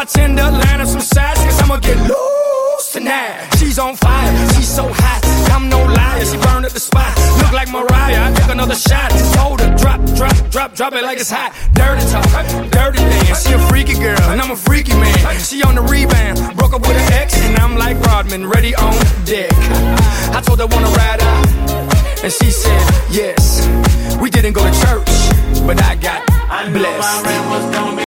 bartender, line up some shots, cause I'ma get loose tonight. She's on fire, she's so hot, I'm no liar, she burned up the spot. Look like Mariah, I took another shot. Just told her, drop it like it's hot. Dirty talk, dirty dance. She a freaky girl, and I'm a freaky man. She on the rebound, broke up with her ex, and I'm like Rodman, ready on deck. I told her wanna ride out, and she said yes. We didn't go to church, but I got blessed.